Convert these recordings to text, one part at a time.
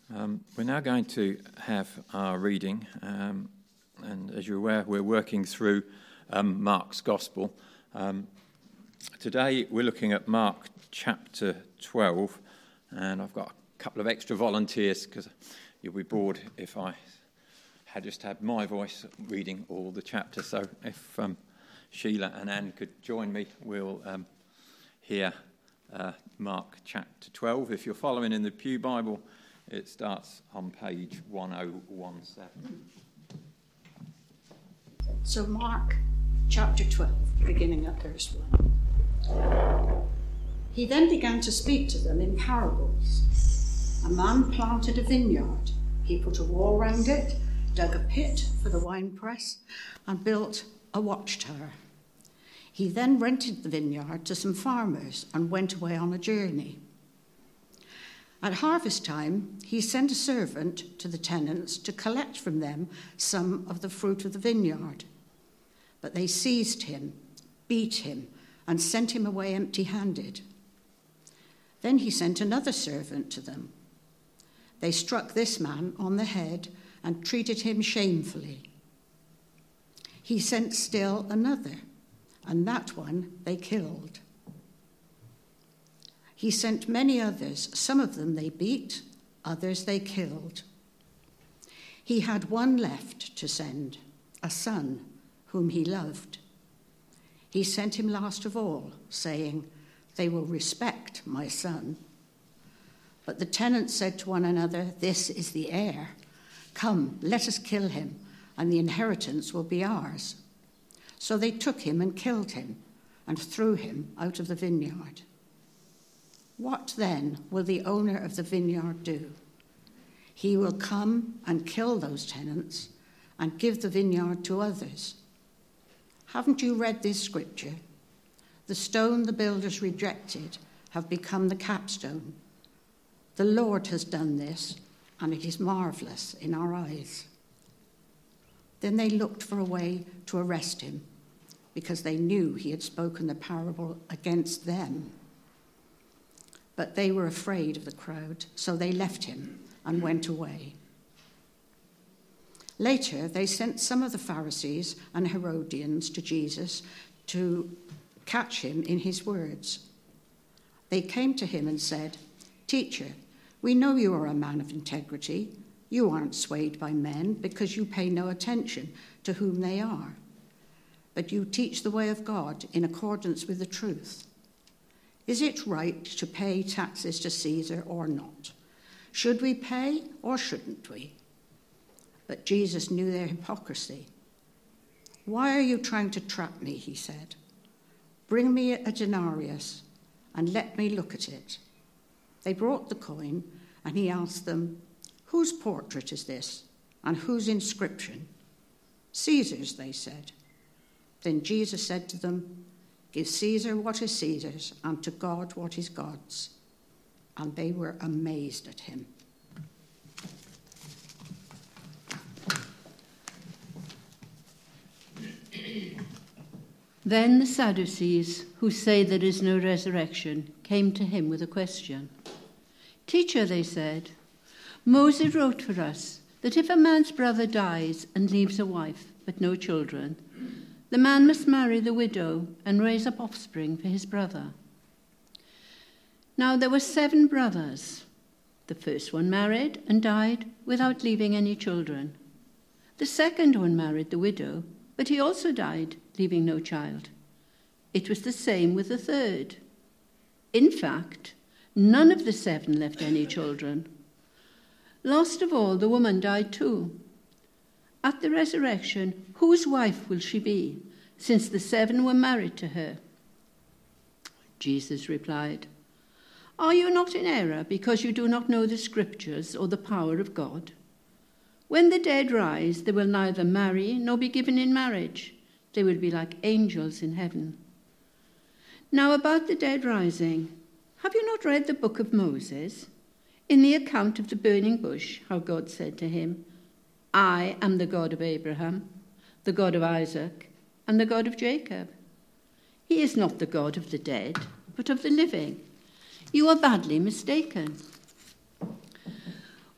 We're now going to have our reading, and as you're aware, we're working through Mark's Gospel. Today we're looking at Mark chapter 12, and I've got a couple of extra volunteers because you'll be bored if I had just had my voice reading all the chapters. So if Sheila and Anne could join me, we'll hear Mark chapter 12. If you're following in the Pew Bible, it starts on page 1017. So Mark chapter 12, beginning at verse 1. He then began to speak to them in parables. A man planted a vineyard. He put a wall round it, dug a pit for the winepress, and built a watchtower. He then rented the vineyard to some farmers and went away on a journey. At harvest time, he sent a servant to the tenants to collect from them some of the fruit of the vineyard. But they seized him, beat him, and sent him away empty-handed. Then he sent another servant to them. They struck this man on the head and treated him shamefully. He sent still another, and that one they killed. He sent many others. Some of them they beat, others they killed. He had one left to send, a son whom he loved. He sent him last of all, saying, "They will respect my son." But the tenants said to one another, "This is the heir. Come, let us kill him, and the inheritance will be ours." So they took him and killed him, and threw him out of the vineyard. What then will the owner of the vineyard do? He will come and kill those tenants and give the vineyard to others. Haven't you read this scripture? The stone the builders rejected have become the capstone. The Lord has done this, and it is marvelous in our eyes. Then they looked for a way to arrest him, because they knew he had spoken the parable against them. But they were afraid of the crowd, so they left him and went away. Later, they sent some of the Pharisees and Herodians to Jesus to catch him in his words. They came to him and said, "Teacher, we know you are a man of integrity. You aren't swayed by men because you pay no attention to whom they are. But you teach the way of God in accordance with the truth. Is it right to pay taxes to Caesar or not? Should we pay or shouldn't we?" But Jesus knew their hypocrisy. "Why are you trying to trap me?" he said. "Bring me a denarius and let me look at it." They brought the coin, and he asked them, "Whose portrait is this, and whose inscription?" "Caesar's," they said. Then Jesus said to them, "Give Caesar what is Caesar's, and to God what is God's." And they were amazed at him. Then the Sadducees, who say there is no resurrection, came to him with a question. "Teacher," they said, "Moses wrote for us that if a man's brother dies and leaves a wife but no children, the man must marry the widow and raise up offspring for his brother. Now there were 7 brothers. The first one married and died without leaving any children. The second one married the widow, but he also died, leaving no child. It was the same with the third. In fact, none of the 7 left any children. Last of all, the woman died too. At the resurrection, whose wife will she be, since the 7 were married to her?" Jesus replied, "Are you not in error because you do not know the scriptures or the power of God? When the dead rise, they will neither marry nor be given in marriage. They will be like angels in heaven. Now about the dead rising, have you not read the book of Moses? In the account of the burning bush, how God said to him, 'I am the God of Abraham, the God of Isaac, and the God of Jacob.' He is not the God of the dead, but of the living. You are badly mistaken.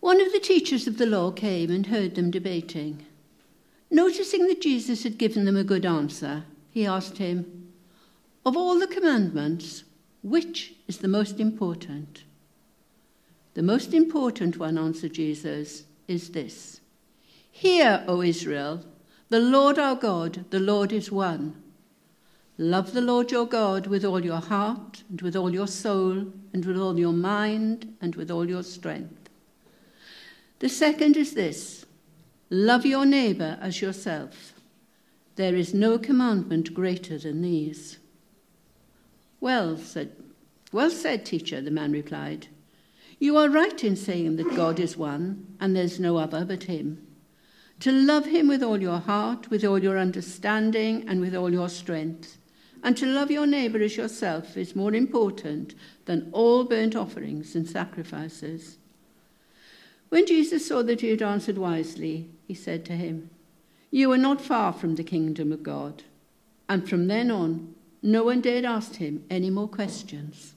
One of the teachers of the law came and heard them debating. Noticing that Jesus had given them a good answer, he asked him, "Of all the commandments, which is the most important?" "The most important one," answered Jesus, "is this. Hear, O Israel, the Lord our God, the Lord is one. Love the Lord your God with all your heart and with all your soul and with all your mind and with all your strength. The second is this. Love your neighbour as yourself. There is no commandment greater than these." Well said, teacher," the man replied. "You are right in saying that God is one and there's no other but him. To love him with all your heart, with all your understanding and with all your strength, and to love your neighbour as yourself is more important than all burnt offerings and sacrifices." When Jesus saw that he had answered wisely, he said to him, "You are not far from the kingdom of God." And from then on, no one dared ask him any more questions.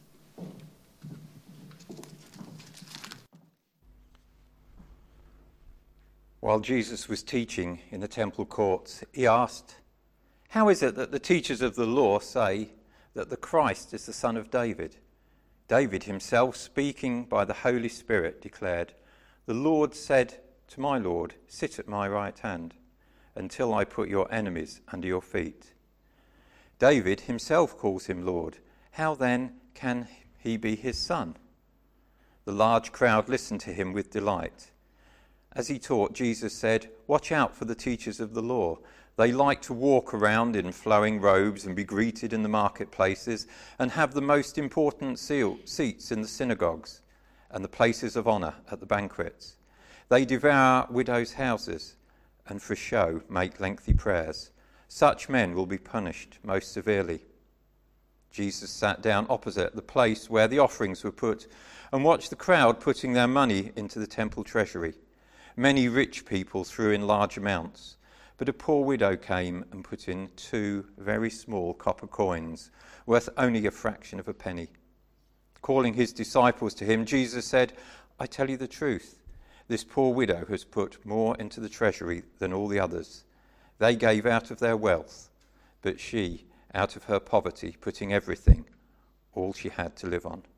While Jesus was teaching in the temple courts, he asked, "How is it that the teachers of the law say that the Christ is the son of David?" David himself, speaking by the Holy Spirit, declared, "The Lord said to my Lord, 'Sit at my right hand, until I put your enemies under your feet.' David himself calls him Lord. How then can he be his son?" The large crowd listened to him with delight. As he taught, Jesus said, "Watch out for the teachers of the law. They like to walk around in flowing robes and be greeted in the marketplaces and have the most important seats in the synagogues and the places of honour at the banquets. They devour widows' houses and for show make lengthy prayers. Such men will be punished most severely." Jesus sat down opposite the place where the offerings were put and watched the crowd putting their money into the temple treasury. Many rich people threw in large amounts, but a poor widow came and put in 2 very small copper coins, worth only a fraction of a penny. Calling his disciples to him, Jesus said, "I tell you the truth, this poor widow has put more into the treasury than all the others. They gave out of their wealth, but she, out of her poverty, putting everything, all she had to live on."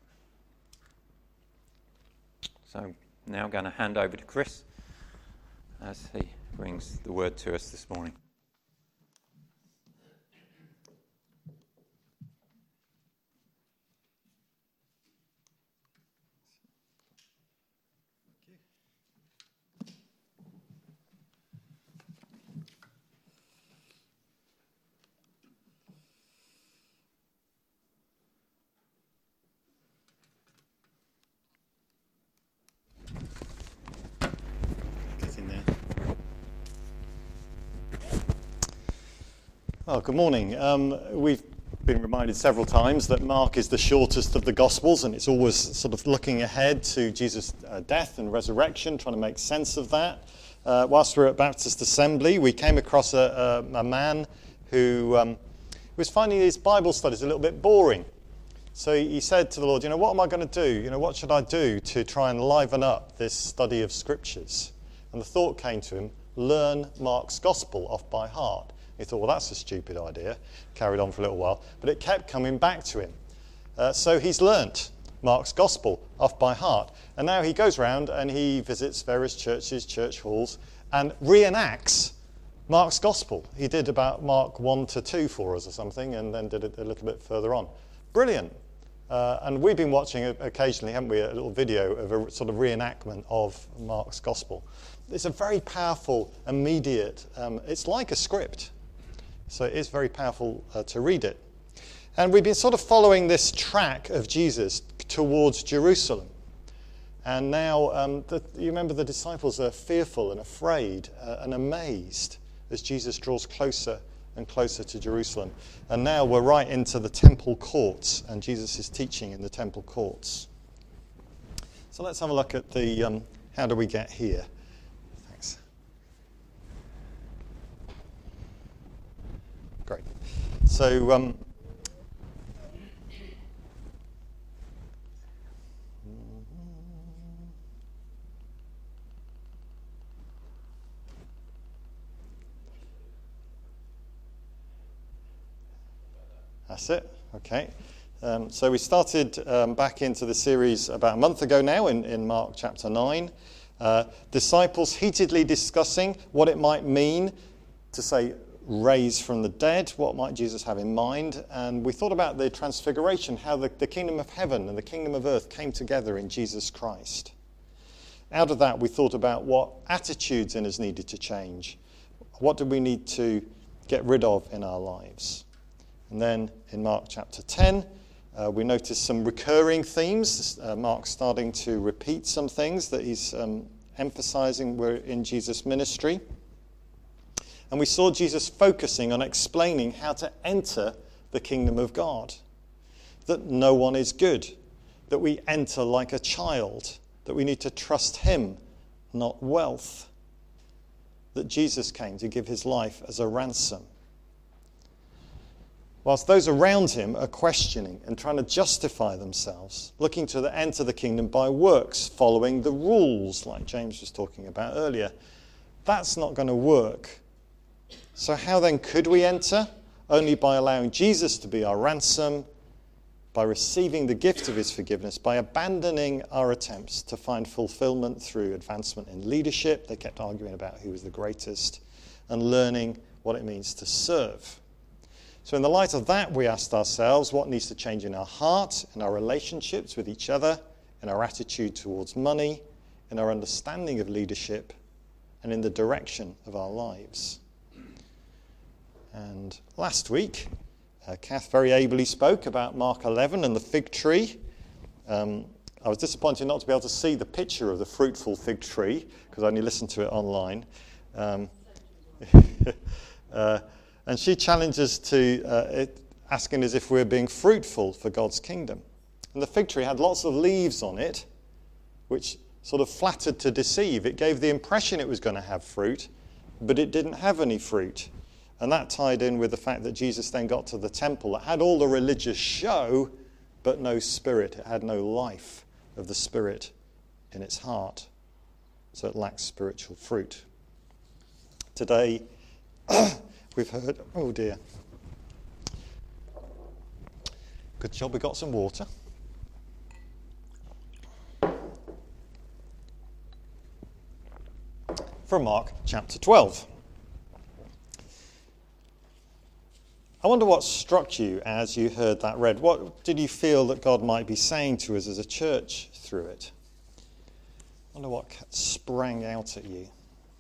So now I'm going to hand over to Chris as he brings the word to us this morning. Oh, good morning. We've been reminded several times that Mark is the shortest of the Gospels, and it's always sort of looking ahead to Jesus' death and resurrection, trying to make sense of that. Whilst we were at Baptist Assembly, we came across a man who was finding his Bible studies a little bit boring. So he said to the Lord, what am I going to do? What should I do to try and liven up this study of Scriptures? And the thought came to him, learn Mark's Gospel off by heart. He thought, well, that's a stupid idea. Carried on for a little while. But it kept coming back to him. So he's learnt Mark's Gospel off by heart. And now he goes around and he visits various churches, church halls, and reenacts Mark's Gospel. He did about Mark 1 to 2 for us or something, and then did it a little bit further on. Brilliant. And we've been watching occasionally, haven't we, a little video of a sort of reenactment of Mark's Gospel. It's a very powerful, immediate, it's like a script. So it is very powerful to read it. And we've been sort of following this track of Jesus towards Jerusalem. And now, you remember the disciples are fearful and afraid and amazed as Jesus draws closer and closer to Jerusalem. And now we're right into the temple courts, and Jesus is teaching in the temple courts. So let's have a look at the how do we get here? Thanks. Great. So That's it. Okay. So we started back into the series about a month ago now in Mark chapter 9. Disciples heatedly discussing what it might mean to say raise from the dead. What might Jesus have in mind? And we thought about the transfiguration, how the kingdom of heaven and the kingdom of earth came together in Jesus Christ. Out of that, we thought about what attitudes in us needed to change. What do we need to get rid of in our lives? And then in Mark chapter 10, we noticed some recurring themes. Mark's starting to repeat some things that he's emphasizing were in Jesus' ministry. And we saw Jesus focusing on explaining how to enter the kingdom of God. That no one is good. That we enter like a child. That we need to trust him, not wealth. That Jesus came to give his life as a ransom. Whilst those around him are questioning and trying to justify themselves, looking to enter the kingdom by works, following the rules, like James was talking about earlier, that's not going to work. So how then could we enter? Only by allowing Jesus to be our ransom, by receiving the gift of his forgiveness, by abandoning our attempts to find fulfillment through advancement in leadership. They kept arguing about who was the greatest, and learning what it means to serve. So in the light of that, we asked ourselves what needs to change in our heart, in our relationships with each other, in our attitude towards money, in our understanding of leadership, and in the direction of our lives. And last week, Kath very ably spoke about Mark 11 and the fig tree. I was disappointed not to be able to see the picture of the fruitful fig tree, because I only listened to it online. And she challenges to asking us if we're being fruitful for God's kingdom. And the fig tree had lots of leaves on it, which sort of flattered to deceive. It gave the impression it was going to have fruit, but it didn't have any fruit. And that tied in with the fact that Jesus then got to the temple. It had all the religious show, but no spirit. It had no life of the Spirit in its heart. So it lacks spiritual fruit. Today, we've heard, oh dear. Good job we got some water. From Mark chapter 12. I wonder what struck you as you heard that read. What did you feel that God might be saying to us as a church through it? I wonder what sprang out at you.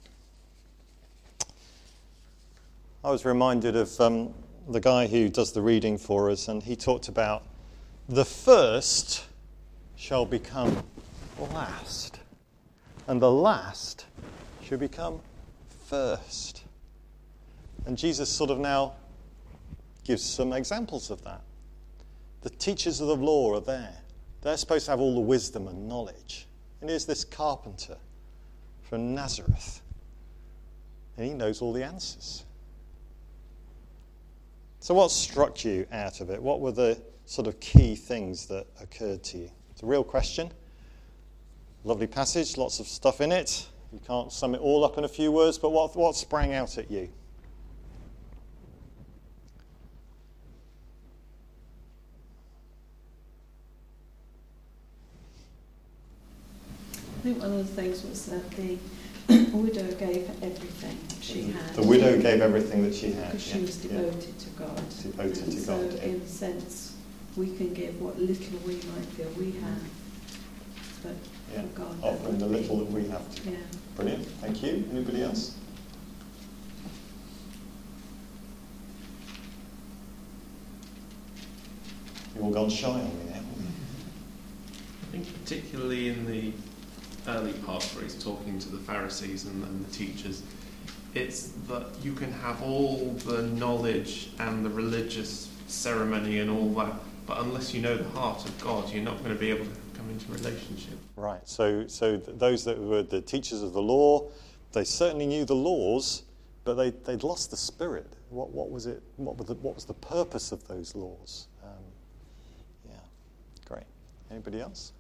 I was reminded of the guy who does the reading for us, and he talked about the first shall become last, and the last shall become first. And Jesus sort of now gives some examples of that. The teachers of the law are there. They're supposed to have all the wisdom and knowledge. And here's this carpenter from Nazareth, and he knows all the answers. So what struck you out of it? What were the sort of key things that occurred to you? It's a real question. Lovely passage, lots of stuff in it. You can't sum it all up in a few words, but what sprang out at you? I think one of the things was that the widow gave everything she had. The widow gave everything that she had. Because she was devoted to God. Devoted and to so God. in a sense, we can give what little we might feel we have. But for God, offering the little that we have to. Yeah. Brilliant. Thank you. Anybody else? You've all gone shy on me now. I think particularly in the early part where he's talking to the Pharisees and the teachers, it's that you can have all the knowledge and the religious ceremony and all that, but unless you know the heart of God, you're not going to be able to come into relationship. Right. So those that were the teachers of the law, they certainly knew the laws, but they'd lost the spirit. What was it? What was the purpose of those laws? Great. Anybody else?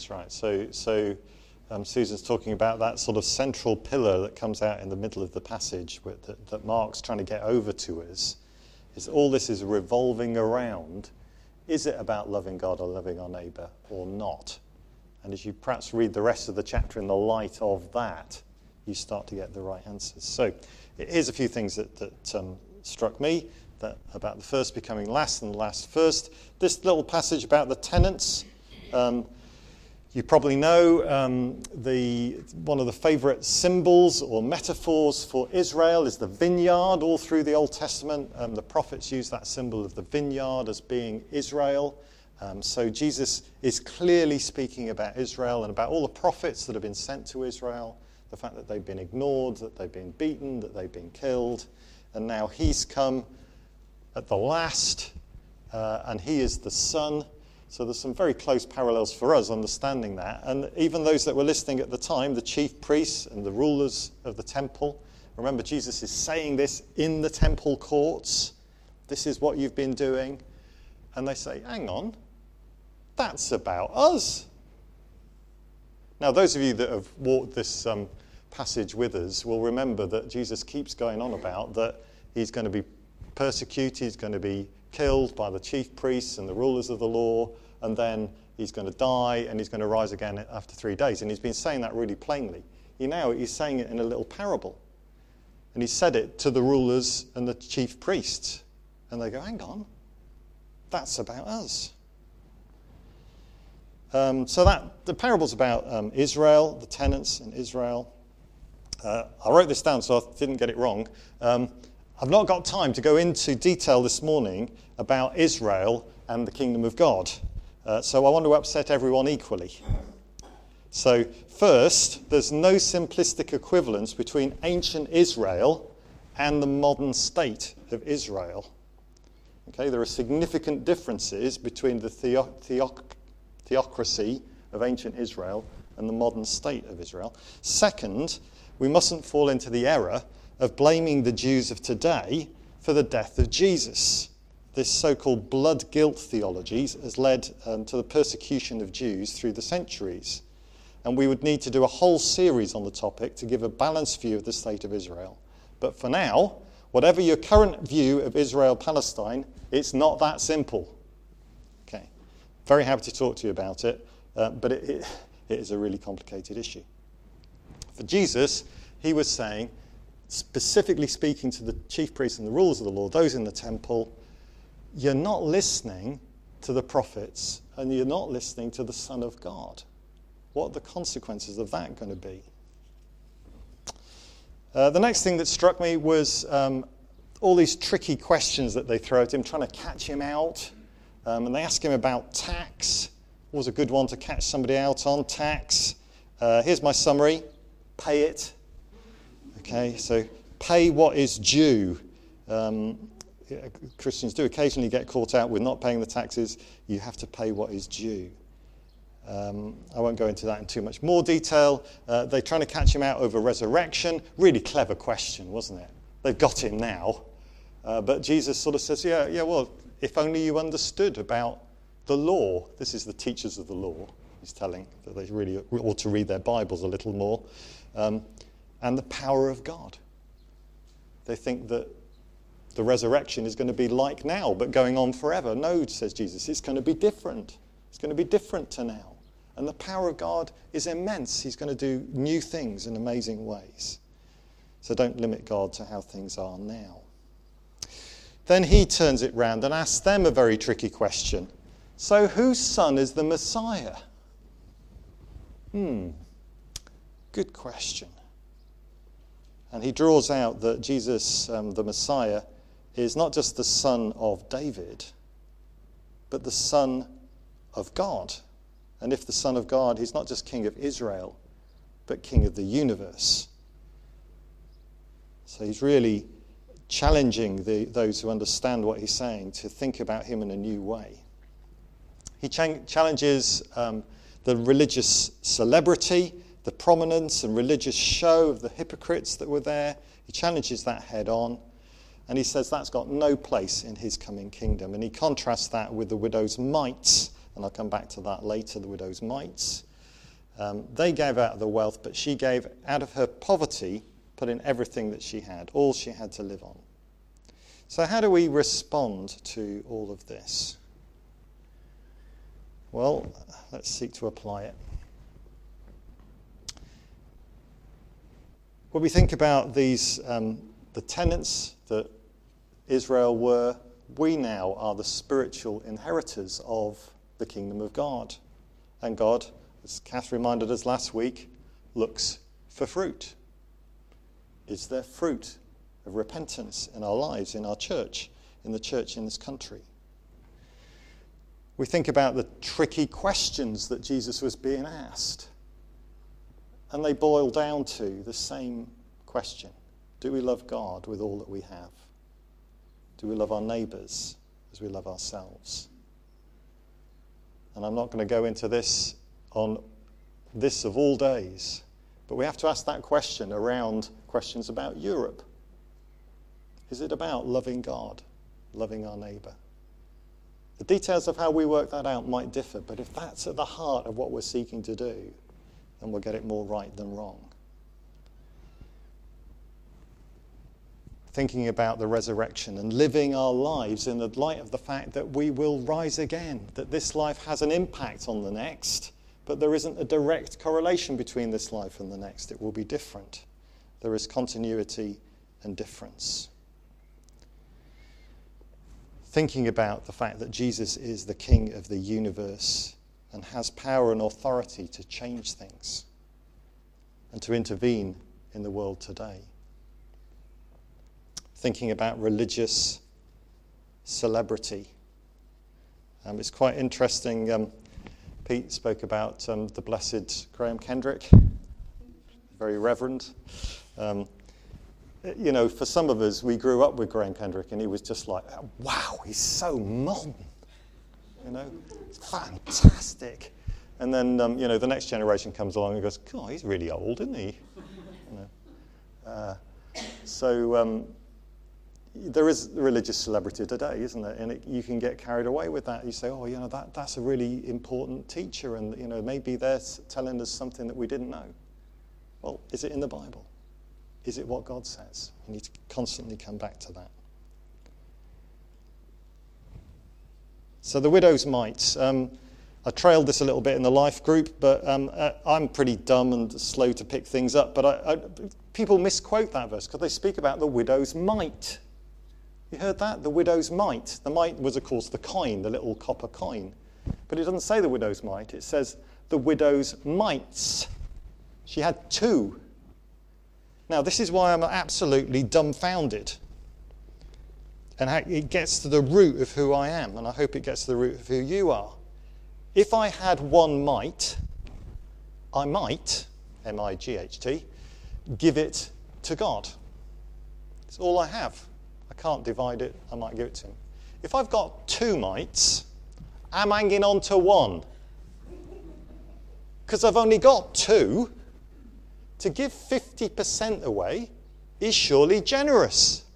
That's right. So Susan's talking about that sort of central pillar that comes out in the middle of the passage that Mark's trying to get over to us. Is all this is revolving around, is it about loving God or loving our neighbour or not? And as you perhaps read the rest of the chapter in the light of that, you start to get the right answers. So here's a few things that struck me about the first becoming last and the last first. This little passage about the tenants, you probably know one of the favourite symbols or metaphors for Israel is the vineyard. All through the Old Testament, the prophets use that symbol of the vineyard as being Israel. So Jesus is clearly speaking about Israel and about all the prophets that have been sent to Israel, the fact that they've been ignored, that they've been beaten, that they've been killed, and now he's come at the last, and he is the Son. So there's some very close parallels for us understanding that. And even those that were listening at the time, the chief priests and the rulers of the temple, remember Jesus is saying this in the temple courts. This is what you've been doing. And they say, hang on, that's about us. Now, those of you that have walked this passage with us will remember that Jesus keeps going on about that he's going to be persecuted, he's going to be killed by the chief priests and the rulers of the law, and then he's going to die and he's going to rise again after 3 days. And he's been saying that really plainly. He's saying it in a little parable. And he said it to the rulers and the chief priests. And they go, hang on, that's about us. So the parable's about Israel, the tenants in Israel. I wrote this down so I didn't get it wrong. I've not got time to go into detail this morning about Israel and the kingdom of God. So I want to upset everyone equally. So first, there's no simplistic equivalence between ancient Israel and the modern state of Israel. Okay, there are significant differences between the theocracy of ancient Israel and the modern state of Israel. Second, we mustn't fall into the error of blaming the Jews of today for the death of Jesus. This so-called blood guilt theology has led to the persecution of Jews through the centuries. And we would need to do a whole series on the topic to give a balanced view of the state of Israel. But for now, whatever your current view of Israel-Palestine, it's not that simple. Okay, very happy to talk to you about it, but it is a really complicated issue. For Jesus, he was saying, specifically speaking to the chief priests and the rulers of the law, those in the temple, you're not listening to the prophets and you're not listening to the Son of God. What are the consequences of that going to be? The next thing that struck me was all these tricky questions that they throw at him, trying to catch him out. And they ask him about tax. What was a good one to catch somebody out on? Tax. Here's my summary. Pay it. Okay, so pay what is due. Christians do occasionally get caught out with not paying the taxes. You have to pay what is due. I won't go into that in too much more detail. They're trying to catch him out over resurrection. Really clever question, wasn't it? They've got him now. But Jesus sort of says, yeah, well, if only you understood about the law. This is the teachers of the law. He's telling that they really ought to read their Bibles a little more. And the power of God. They think that the resurrection is going to be like now, but going on forever. No, says Jesus, it's going to be different. It's going to be different to now. And the power of God is immense. He's going to do new things in amazing ways. So don't limit God to how things are now. Then he turns it round and asks them a very tricky question. So whose son is the Messiah? Good question. And he draws out that Jesus, the Messiah, is not just the son of David, but the son of God. And if the Son of God, he's not just King of Israel, but King of the universe. So he's really challenging those who understand what he's saying to think about him in a new way. He challenges the religious celebrity, the prominence and religious show of the hypocrites that were there. He challenges that head on. And he says that's got no place in his coming kingdom. And he contrasts that with the widow's mites. And I'll come back to that later, the widow's mites. They gave out of the wealth, but she gave out of her poverty, put in everything that she had, all she had to live on. So how do we respond to all of this? Well, let's seek to apply it. When we think about these, the tenets that Israel were, we now are the spiritual inheritors of the kingdom of God. And God, as Kath reminded us last week, looks for fruit. Is there fruit of repentance in our lives, in our church, in the church in this country? We think about the tricky questions that Jesus was being asked. And they boil down to the same question. Do we love God with all that we have? Do we love our neighbours as we love ourselves? And I'm not going to go into this on this of all days, but we have to ask that question around questions about Europe. Is it about loving God, loving our neighbour? The details of how we work that out might differ, but if that's at the heart of what we're seeking to do, then we'll get it more right than wrong. Thinking about the resurrection and living our lives in the light of the fact that we will rise again, that this life has an impact on the next, but there isn't a direct correlation between this life and the next. It will be different. There is continuity and difference. Thinking about the fact that Jesus is the King of the universe and has power and authority to change things and to intervene in the world today. Thinking about religious celebrity. It's quite interesting. Pete spoke about the blessed Graham Kendrick, very reverend. For some of us, we grew up with Graham Kendrick, and he was just like, wow, he's so modern. Fantastic. And then, the next generation comes along and goes, God, he's really old, isn't he? There is religious celebrity today, isn't there? And you can get carried away with that. You say, that's a really important teacher, and maybe they're telling us something that we didn't know. Well, is it in the Bible? Is it what God says? We need to constantly come back to that. So the widow's mite. I trailed this a little bit in the life group, but I'm pretty dumb and slow to pick things up. But people misquote that verse because they speak about the widow's mite. You heard that? The widow's mite. The mite was, of course, the coin, the little copper coin. But it doesn't say the widow's mite. It says the widow's mites. She had two. Now, this is why I'm absolutely dumbfounded. And how it gets to the root of who I am. And I hope it gets to the root of who you are. If I had one mite, I might, M-I-G-H-T, give it to God. It's all I have. I can't divide it. I might give it to him. If I've got two mites, I'm hanging on to one. Because I've only got two. To give 50% away is surely generous.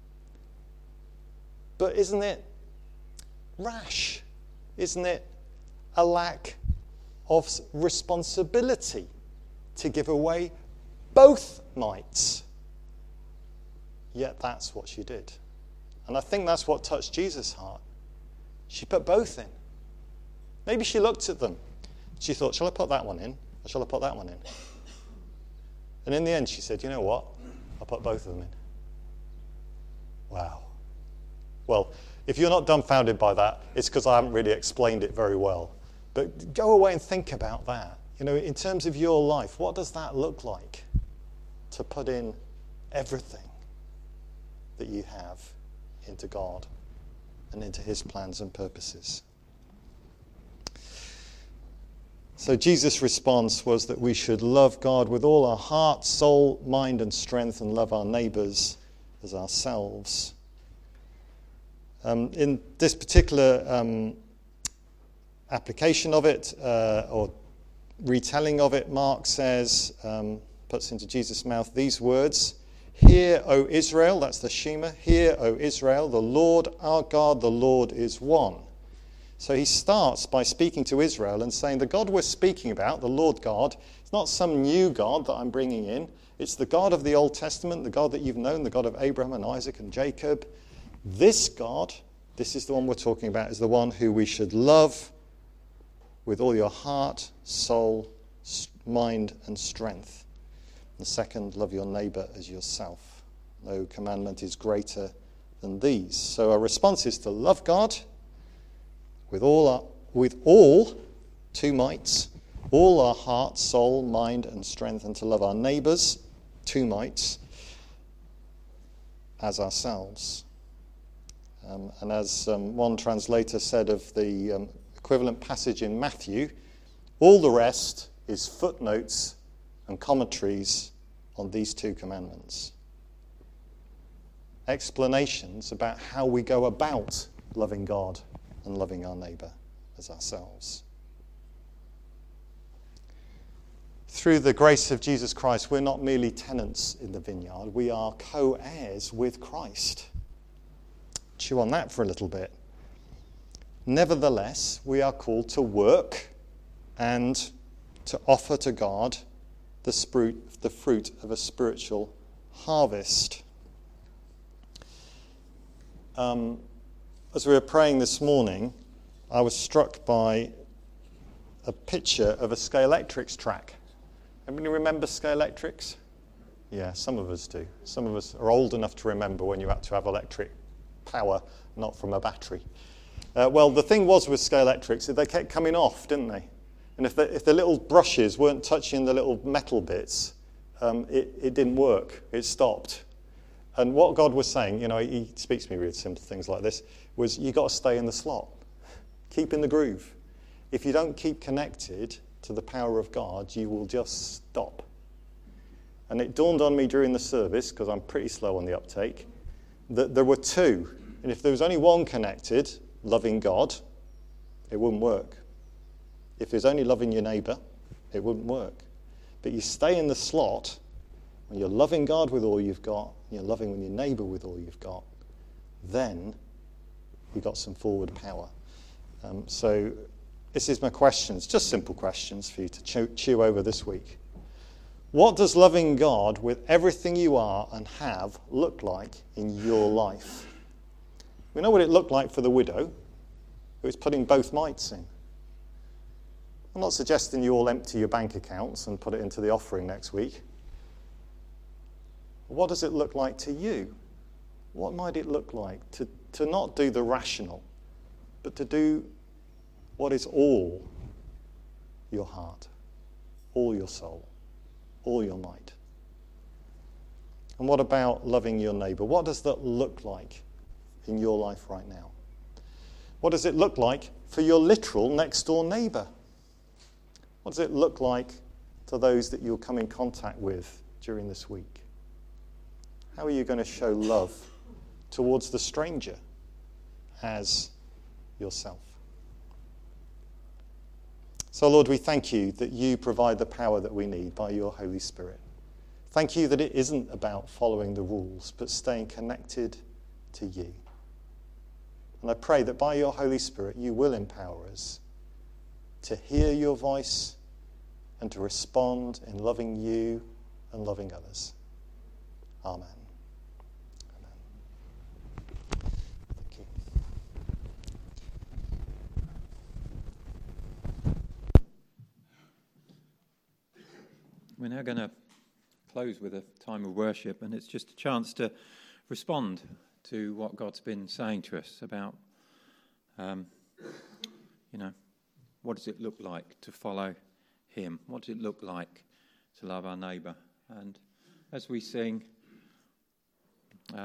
But isn't it rash? Isn't it a lack of responsibility to give away both mites? Yet that's what she did. And I think that's what touched Jesus' heart. She put both in. Maybe she looked at them. She thought, shall I put that one in? Or shall I put that one in? And in the end, she said, you know what? I'll put both of them in. Wow. Well, if you're not dumbfounded by that, it's because I haven't really explained it very well. But go away and think about that. In terms of your life, what does that look like? To put in everything that you have into God and into his plans and purposes. So Jesus' response was that we should love God with all our heart, soul, mind, and strength, and love our neighbours as ourselves. In this particular application of it, or retelling of it, Mark says, puts into Jesus' mouth these words, "Hear, O Israel," that's the Shema, "Hear, O Israel, the Lord our God, the Lord is one. So he starts by speaking to Israel and saying the God we're speaking about, the Lord God, it's not some new God that I'm bringing in. It's the God of the Old Testament, the God that you've known, the God of Abraham and Isaac and Jacob. This God, this is the one we're talking about, is the one who we should love with all your heart, soul, mind and strength. The second, love your neighbour as yourself. No commandment is greater than these. So our response is to love God with all, two mights, all our heart, soul, mind and strength, and to love our neighbours, two mights, as ourselves. And as one translator said of the equivalent passage in Matthew, all the rest is footnotes and commentaries on these two commandments. Explanations about how we go about loving God and loving our neighbour as ourselves. Through the grace of Jesus Christ, we're not merely tenants in the vineyard, we are co-heirs with Christ. Chew on that for a little bit. Nevertheless, we are called to work and to offer to God the fruit of a spiritual harvest. As we were praying this morning, I was struck by a picture of a Scalextric track. Anybody remember Scalextrics? Yeah, some of us do. Some of us are old enough to remember when you had to have electric power, not from a battery. Well, the thing was with Scalextrics, they kept coming off, didn't they? And if the little brushes weren't touching the little metal bits, it didn't work. It stopped. And what God was saying, he speaks to me with simple things like this, was you got to stay in the slot. Keep in the groove. If you don't keep connected to the power of God, you will just stop. And it dawned on me during the service, because I'm pretty slow on the uptake, that there were two. And if there was only one connected, loving God, it wouldn't work. If there's only loving your neighbour, it wouldn't work. But you stay in the slot when you're loving God with all you've got, you're loving with your neighbour with all you've got, then you've got some forward power. So this is my questions, just simple questions for you to chew over this week. What does loving God with everything you are and have look like in your life? We know what it looked like for the widow. It was putting both mites in. I'm not suggesting you all empty your bank accounts and put it into the offering next week. What does it look like to you? What might it look like to not do the rational, but to do what is all your heart, all your soul, all your might? And what about loving your neighbour? What does that look like in your life right now? What does it look like for your literal next door neighbour? What does it look like to those that you'll come in contact with during this week? How are you going to show love towards the stranger as yourself? So, Lord, we thank you that you provide the power that we need by your Holy Spirit. Thank you that it isn't about following the rules, but staying connected to you. And I pray that by your Holy Spirit, you will empower us to hear your voice and to respond in loving you and loving others. Amen. Amen. Thank you. We're now going to close with a time of worship, and it's just a chance to respond to what God's been saying to us about, what does it look like to follow him? What does it look like to love our neighbour? And as we sing,